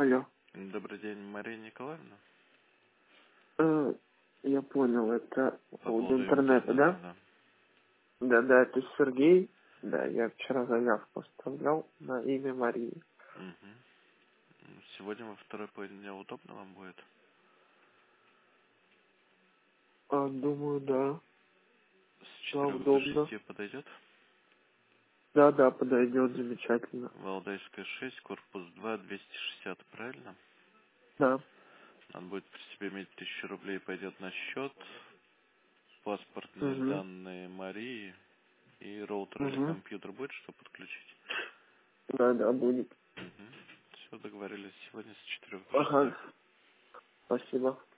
Алло. Добрый день, Мария Николаевна. Я понял, это По по поводу поводу интернета, да? да. Да, это Сергей. Да, я вчера заявку оставлял на имя Марии. Угу. Сегодня во второй половине дня удобно вам будет? Думаю, да. С Да, 4 до удобно. 6 подойдет? Да, подойдет замечательно. Валдайская 6, корпус 2, 260, правильно? Да. Надо будет при себе иметь 1000 рублей, пойдет на счет, паспортные Угу. данные Марии и роутер или Угу. компьютер будет, что подключить? Да, будет. Угу. Все, договорились. Сегодня с 4 до 6. Ага. Спасибо.